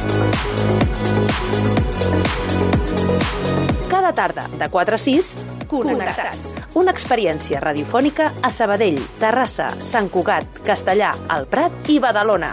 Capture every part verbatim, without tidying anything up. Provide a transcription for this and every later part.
Cada tarda, de quatre a sis, Connectats. Una experiència radiofònica a Sabadell, Terrassa, Sant Cugat, Castellar, El Prat i Badalona.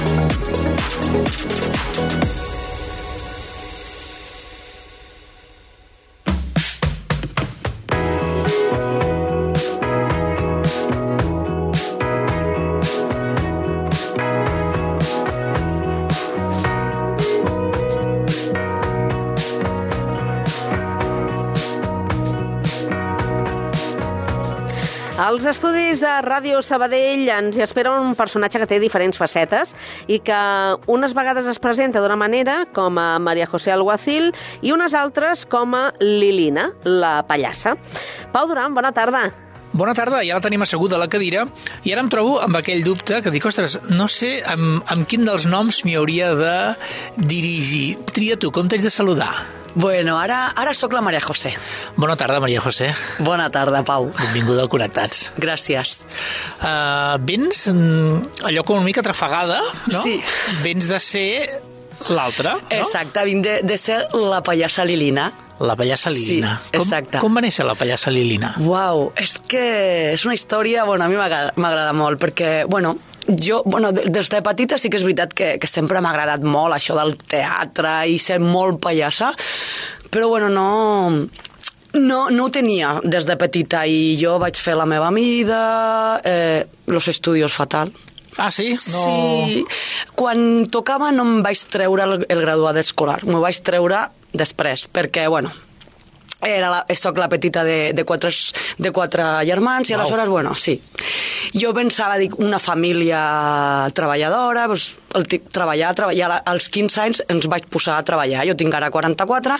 Als estudis de Ràdio Sabadell ens hi espera un personatge que té diferents facetes i que unes vegades es presenta d'una manera, com a María José Alguacil, i unes altres com a Lilina, la pallassa. Pau Duran, bona tarda. Bona tarda, ja la tenim asseguda a la cadira i ara em trobo amb aquell dubte que dic, ostres, no sé amb, amb quin dels noms m'hi hauria de dirigir. Tria tu, com t'haig de saludar? Bueno, ara, ara sóc la María José. Bona tarda, María José. Bona tarda, Pau. Benvinguda al Connectats. Gràcies. Uh, vens allò com una mica trafegada, no? Sí. Vens de ser l'altra, no? Exacte, vinc de, de ser la pallassa Lilina. La pallassa Lilina. Sí, exacte. Com, com va néixer la pallassa Lilina? Uau, és que és una història, bueno, a mi m'agrada molt, perquè, bueno, jo, bueno, des de petita sí que és veritat que, que sempre m'ha agradat molt això del teatre i ser molt pallassa, però, bueno, no... No, no ho tenia des de petita i jo vaig fer la meva mida, eh, los estudios fatal. Ah, sí? No... Sí. Quan tocava no em vaig treure el, el graduat escolar, m'ho vaig treure després, perquè, bueno, era la, soc la petita de, de, quatre, de quatre germans i wow. aleshores, bueno, sí. Jo pensava, dic, una família treballadora, doncs, el, treballar, treballar, als quinze anys ens vaig posar a treballar, jo tinc ara quaranta-quatre,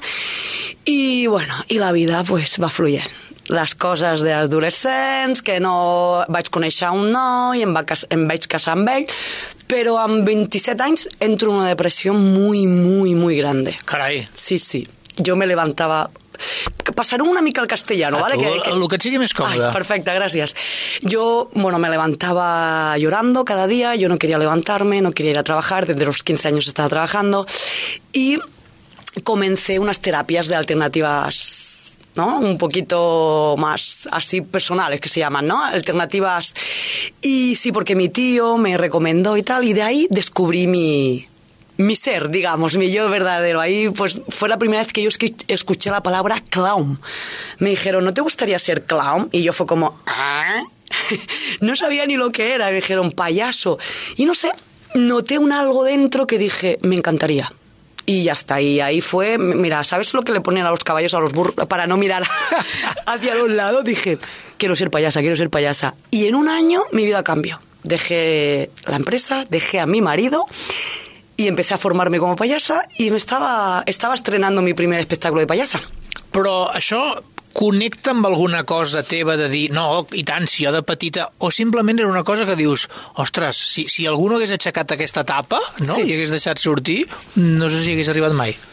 i, bueno, i la vida, pues, va fluint. Les coses d'adolescents, que no vaig conèixer un noi, em, va, em vaig casar amb ell, però amb vint-i-set anys entro en una depressió muy, muy, muy grande. Carai. Sí, sí. Jo me levantava... Pasaré una mica al castellano, a ¿vale? Tu, que, que... el que et sigui més còmode. Ay, perfecte, gràcies. Yo, bueno, me levantaba llorando cada día, yo no quería levantarme, no quería ir a trabajar, desde los quince años estaba trabajando, y comencé unas terapias de alternativas, ¿no? Un poquito más así personales que se llaman, ¿no? Alternativas. Y sí, porque mi tío me recomendó y tal, y de ahí descubrí mi... mi ser, digamos, mi yo verdadero. Ahí pues fue la primera vez que yo escuché la palabra clown. Me dijeron, ¿no te gustaría ser clown? Y yo fue como, ¿ah? No sabía ni lo que era. Me dijeron, payaso. Y no sé, noté un algo dentro que dije, me encantaría. Y ya está, y ahí fue, mira, ¿sabes lo que le ponen a los caballos, a los burros, para no mirar hacia los lados? Dije, quiero ser payasa, quiero ser payasa. Y en un año mi vida cambió. Dejé la empresa, dejé a mi marido y empecé a formarme como payasa y me estaba, estaba estrenando mi primer espectáculo de payasa. Però això connecta amb alguna cosa teva de dir, no, i tant, si jo de petita, o simplement era una cosa que dius, ostres, si, si algú no hagués aixecat aquesta tapa, no? Sí. I hagués deixat sortir, no sé si hagués arribat mai.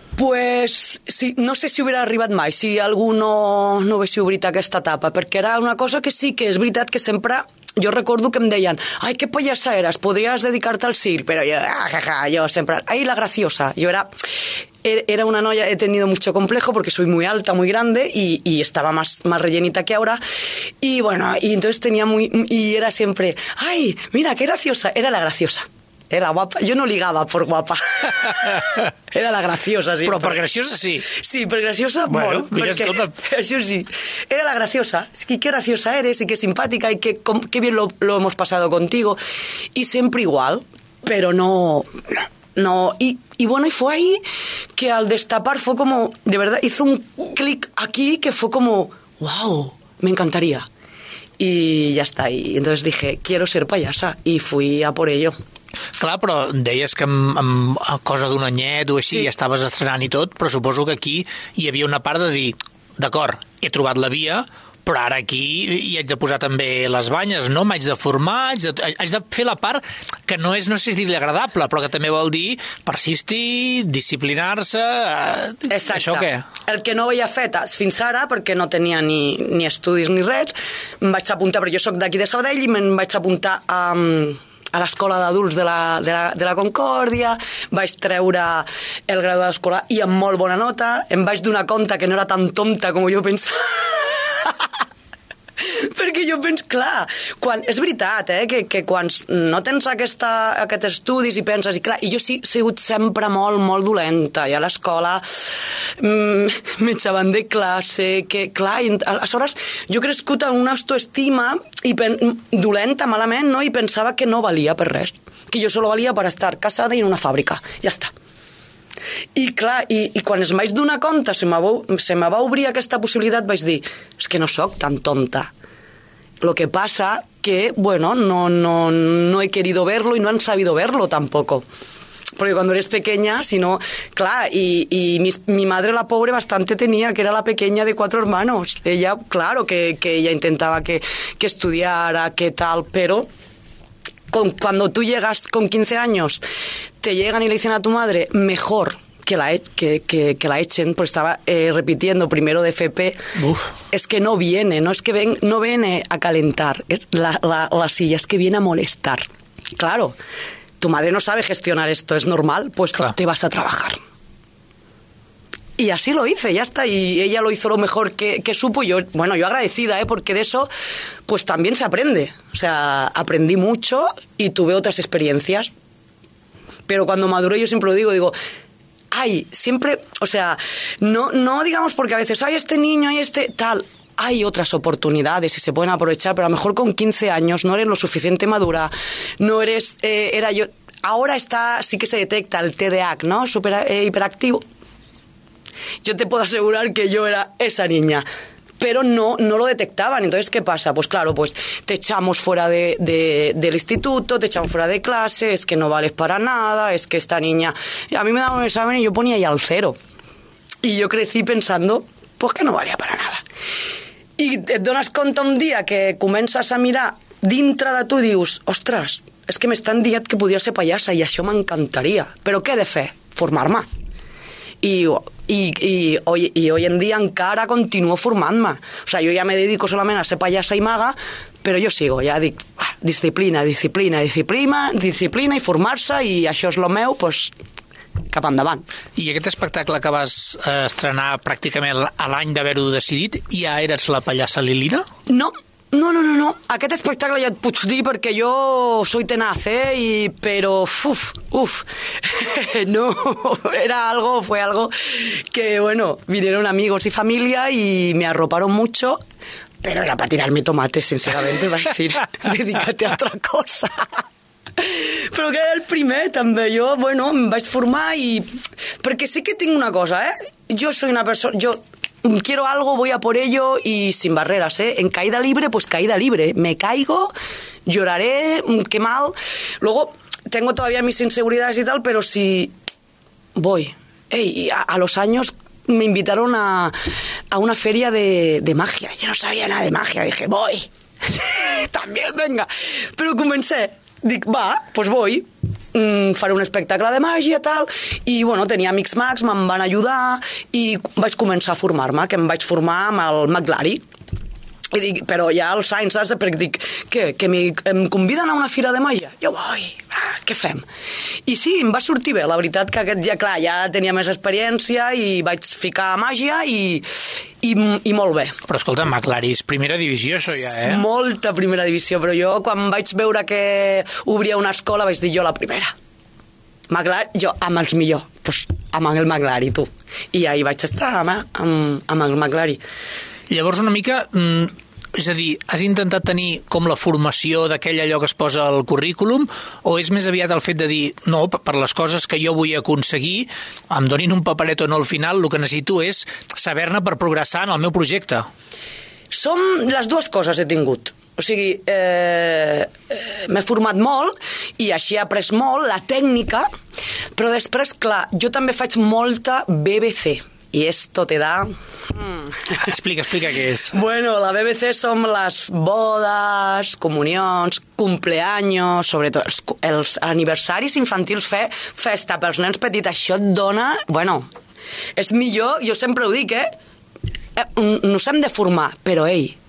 Pues sí, no sé si hubiera arribat mai, si algú no, no hagués obrit aquesta tapa, perquè era una cosa que sí que és veritat que sempre... Jo recordo que em deien, ai, que payasa eres, podries dedicar-te al circ, però jo, ah, ja, ja, yo siempre, ai, la graciosa. Yo era, era una noia, he tenido mucho complejo porque soy muy alta, muy grande y, y estaba más, más rellenita que ahora. Y bueno, y entonces tenía muy, y era siempre, ay, mira, qué graciosa, era la graciosa. Era guapa. Jo no ligava por guapa. Era la graciosa, sí. Però per graciosa sí. Sí, per graciosa bueno, molt. Mira, perquè, escolta. Això sí. Era la graciosa. Es que qué graciosa eres y qué simpática y qué, qué bien lo, lo hemos pasado contigo. Y siempre igual, pero no... no y, y bueno, y fue ahí que al destapar fue como... De verdad, hizo un clic aquí que fue como... ¡Wow! Me encantaría. Y ya está. Y entonces dije, quiero ser payasa. Y fui a por ello. Clar, però deies que amb, amb cosa d'un anyet o així sí. ja estaves estrenant i tot, però suposo que aquí hi havia una part de dir, d'acord, he trobat la via, però ara aquí hi haig de posar també les banyes, no? M'haig de formar, haig de, haig de fer la part que no és, no sé si dir agradable, però que també vol dir persistir, disciplinar-se... Exacte. Això què? El que no havia fet fins ara, perquè no tenia ni, ni estudis ni res, em vaig apuntar, perquè jo soc d'aquí de Sabadell, i me'n vaig apuntar a... a l'escola d'adults de la, de, la, de la Concòrdia, vaig treure el graduat escolar i amb molt bona nota, em vaig donar compte que no era tan tonta com jo pensava. Perquè jo penso, clar, quan, és veritat, eh, que, que quan no tens aquesta, aquests estudis i penses, i clar, i jo sí he sigut sempre molt, molt dolenta, i a l'escola mm, m'echaven de classe, que clar, i, aleshores jo he crescut amb una autoestima i pen, dolenta, malament, no? I pensava que no valia per res, que jo solo valia per estar casada i en una fàbrica, ja està. I clar, i, i quan es vaig donar compte, se me, va, se me va obrir aquesta possibilitat, vaig dir, és que no sóc tan tonta. Lo que pasa que, bueno, no, no, no he querido verlo y no han sabido verlo tampoco. Porque cuando eres pequeña, si no, claro, y, y mi, mi madre, la pobre, bastante tenía, que era la pequeña de cuatro hermanos. Ella, claro, que, que ella intentaba que, que estudiara, que tal, pero con, cuando tú llegas con quince años, te llegan y le dicen a tu madre, mejor que la, que, que, que la echen, pues estaba eh, repitiendo primero de F P. Uf. Es que no viene, no es que ven, no viene a calentar la, la, la silla, es que viene a molestar. Claro, tu madre no sabe gestionar esto, es normal, pues claro, te vas a trabajar. Y así lo hice, ya está, y ella lo hizo lo mejor que, que supo, y yo, bueno, yo agradecida, ¿eh? Porque de eso, pues también se aprende. O sea, aprendí mucho y tuve otras experiencias. Pero cuando maduré, yo siempre lo digo, digo, ay, siempre, o sea, no, no digamos porque a veces hay este niño, hay este tal, hay otras oportunidades y se pueden aprovechar, pero a lo mejor con quince años no eres lo suficiente madura, no eres, eh, era yo, ahora está, sí que se detecta el T D A H, ¿no? Super, eh, hiperactivo. Yo te puedo asegurar que yo era esa niña, pero no, no lo detectaban. Entonces, ¿qué pasa? Pues claro, pues te echamos fuera de, de, del instituto, te echamos fuera de clase, es que no vales para nada, es que esta niña... A mí me daban un examen y yo ponía ya al cero. Y yo crecí pensando, pues que no valía para nada. I et dones compte un dia que comences a mirar dintre de tu i dius, ostres, és que m'estan dient que podia ser pallassa i això m'encantaria, però què he de fer? Formar-me. I, i, i, hoy, i hoy en dia encara continuo formant-me. O sea, jo ja me dedico solament a ser pallassa i maga, però jo sigo, ja dic, ah, disciplina, disciplina, disciplina, disciplina i formar-se, i això és lo meu, doncs, cap endavant. I aquest espectacle que vas eh, estrenar pràcticament a l'any d'haver-ho decidit, ja eres la pallassa Lilina? No, no, no, no, no. Aquest espectacle ja et puc dir perquè jo soy tenaz, eh? I, però, uf, uf, no, era algo, fue algo que, bueno, vinieron amigos y familia y me arroparon mucho, pero era para tirarme tomates, sinceramente, va a decir, dedícate a otra cosa. Però que era el primer, també. Jo, bueno, em vaig formar i... Perquè sí que tinc una cosa, eh? Jo soy una persona... Jo quiero algo, voy a por ello y sin barreras, ¿eh? En caída libre, pues caída libre. Me caigo, lloraré, qué mal. Luego, tengo todavía mis inseguridades y tal, pero si voy... Ey, a, a los años me invitaron a, a una feria de, de magia. Yo no sabía nada de magia. Dije, voy. También, venga. Però comencé... Dic, va, doncs voy, mm, faré un espectacle de màgia, tal, i, bueno, tenia amics mags, me'n van ajudar, i vaig començar a formar-me, que em vaig formar amb el McLary. I dic, però ja als anys, saps? Perquè dic, què, que mi, em conviden a una fira de màgia? Jo vull, ah, què fem? I sí, em va sortir bé, la veritat que aquest ja, clar, ja tenia més experiència i vaig ficar màgia i, i, i molt bé. Però escolta, McLary és primera divisió, això ja, eh? Molta primera divisió, però jo quan vaig veure que obria una escola vaig dir jo la primera. McLary, jo amb els millors, doncs amb el McLary, tu. I ahir vaig estar amb, amb, amb el McLary. Llavors una mica, és a dir, has intentat tenir com la formació d'aquell allò que es posa al currículum, o és més aviat el fet de dir, no, per les coses que jo vull aconseguir, em donin un paperet o no al final, el que necessito és saber-ne per progressar en el meu projecte? Som les dues coses he tingut. O sigui, eh, m'he format molt i així he après molt la tècnica, però després, clar, jo també faig molta B B C. I esto te da... Mm. Explica, explica què és. Bueno, la B B C són les bodes, comunions, cumpleaños, sobretot els, els aniversaris infantils, fer festa pels nens petits, això et dona... Bueno, és millor, jo sempre ho dic, eh? eh nos hem de formar, però, ei,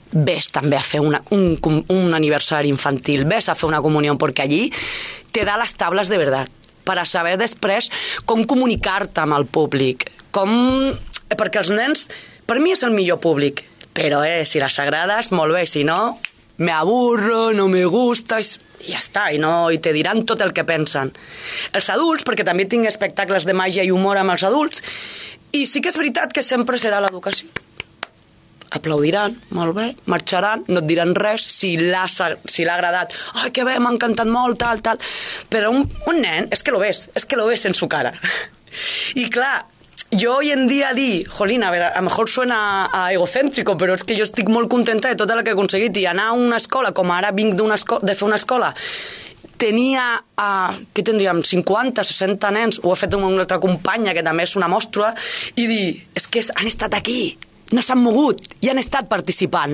ves també a fer una, un, un aniversari infantil, ves a fer una comunió, perquè allí te da les tables de veritat, per a saber després com comunicar-te amb el públic, com... perquè els nens, per mi és el millor públic, però eh, si les agrades, molt bé, si no, me aburro, no me gusta, i ja està, i, no, i te diran tot el que pensen. Els adults, perquè també tinc espectacles de màgia i humor amb els adults, i sí que és veritat que sempre serà l'educació. Aplaudiran, molt bé, marxaran, no et diran res, si l'ha si l'ha agradat, ai, que bé, m'ha encantat molt, tal, tal, però un, un nen, és que lo ves, és que lo ves en su cara. I clar, yo hoy en día di, jolín, a ver, a lo mejor suena a egocéntrico, però és que jo estic molt contenta de tot el que he aconseguit, i anar a una escola, com ara vinc de fer una escola, tenia, uh, què tindríem, cinquanta, seixanta nens, ho he fet amb una altra companya, que també és una mostra, i dir, és que han estat aquí, no s'han mogut i han estat participant.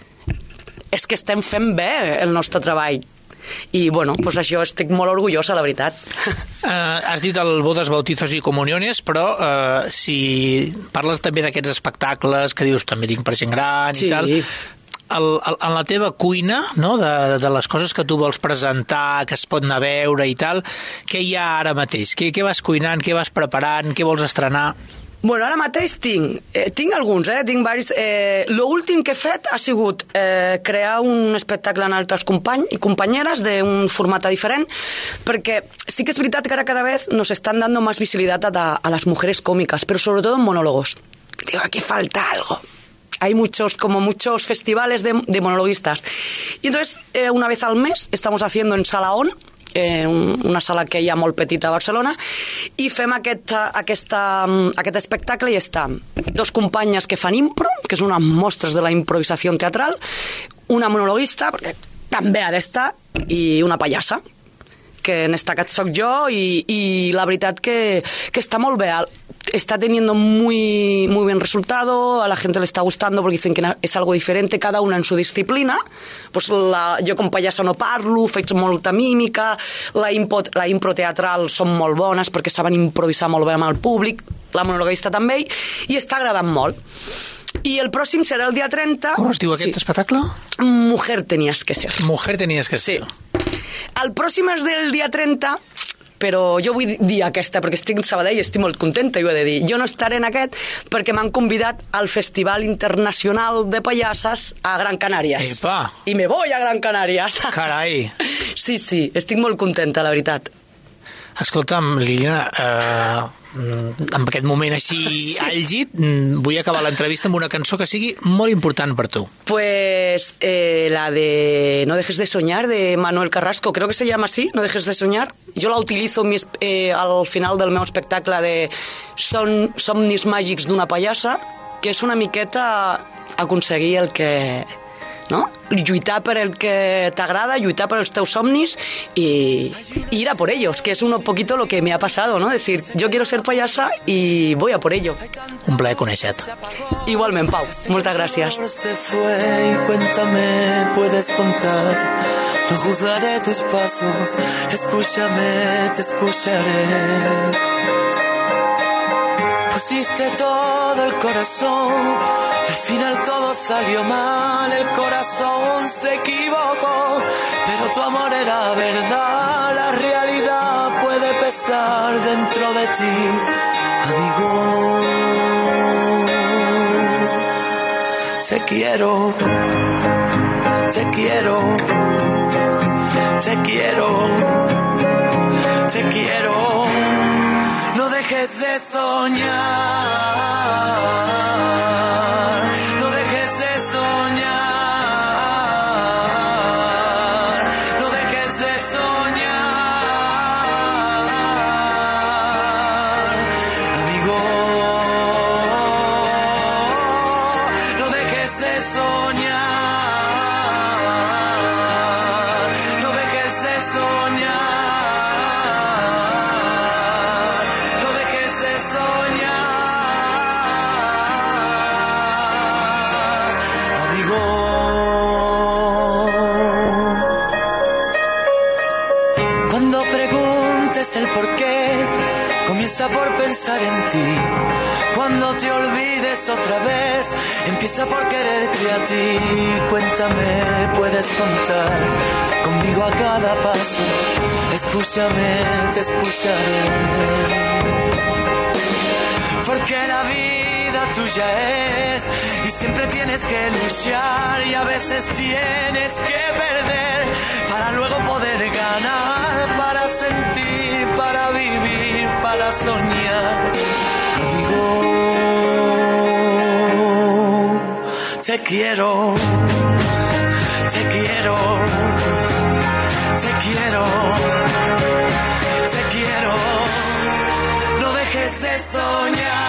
És que estem fent bé el nostre treball. I, bueno, pues això estic molt orgullosa, la veritat. Uh, has dit el bodes, bautizos i comuniones, però uh, si parles també d'aquests espectacles que dius també tinc per gent gran sí. i tal, el, el, en la teva cuina, no? de, de les coses que tu vols presentar, que es pot anar a veure i tal, què hi ha ara mateix? Què, què vas cuinant, què vas preparant, què vols estrenar? Bueno, ara mateix tinc, eh, tinc alguns, eh, tinc varis. Eh, L'últim que he fet ha sigut eh, crear un espectacle amb altres company i companyeres d'un format diferent, perquè sí que és veritat que ara cada vez nos están dando más visibilidad a, a las mujeres cómicas, pero sobre todo en monólogos. Digo, aquí falta algo. Hay muchos, como muchos festivales de, de monologuistas. Y entonces, eh, una vez al mes, estamos haciendo en Sala On, eh, una sala que hi ha molt petita a Barcelona, i fem aquest, aquesta, aquest espectacle i està dos companyes que fan impro, que és unes mostres de la improvisació teatral, una monologuista, perquè també ha d'estar, i una pallassa, que en esta cas soc jo, i, i la veritat que, que està molt bé. Está teniendo muy, muy buen resultado, a la gente le está gustando porque dicen que es algo diferente, cada una en su disciplina. Pues la, jo com pallassa no parlo, faig molta mímica, la impro, la impro teatral són molt bones perquè saben improvisar molt bé amb el públic, la monologuista també, i està agradant molt. I el pròxim serà el dia trenta... Com es diu aquest sí. espectacle? Mujer tenías que ser. Mujer tenías que ser. Sí. El pròxim és del dia trenta, però jo vull dir aquesta, perquè estic en Sabadell i estic molt contenta, i ho he de dir. Jo no estaré en aquest perquè m'han convidat al Festival Internacional de Pallasses a Gran Canàries. Epa! I me voy a Gran Canàries. Carai! Sí, sí, estic molt contenta, la veritat. Escolta'm, Liliana, eh, en aquest moment així sí. àlgid, vull acabar l'entrevista amb una cançó que sigui molt important per tu. Pues eh, la de No dejes de soñar, de Manuel Carrasco, creo que se llama así, No dejes de soñar. Jo la utilizo mi, eh, al final del meu espectacle de Son, Somnis màgics d'una pallassa, que és una miqueta aconseguir el que... ¿no? Lluitar per el que t'agrada, lluitar per els teus somnis y, y ir a por ellos, que es un poquito lo que me ha pasado, ¿no? Decir, yo quiero ser payasa y voy a por ello. Un plaer conèixer-te. Igualment, Pau. Moltes gràcies. Se fue y cuéntame, puedes contar. No juzgaré tus pasos, escúchame, te escucharé. Pusiste todo el corazón, al final todo salió mal, el corazón se equivocó, pero tu amor era verdad, la realidad puede pesar dentro de ti, amigo. Te quiero, te quiero, te quiero, te quiero. No dejes de soñar, no dejes de soñar, no dejes de soñar, amigo. No dejes de soñar, no dejes de soñar. Soñar, por pensar en ti. Cuando te olvides otra vez, empieza por quererte a ti. Cuéntame, puedes contar conmigo a cada paso. Escúchame, te escucharé. Porque la vida tuya es y siempre tienes que luchar y a veces tienes que perder para luego poder ganar, para sentir, para vivir, para soñar. Amigo, te quiero, te quiero, te quiero, te quiero. No dejes de soñar.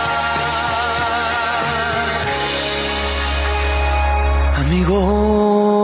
Amigo.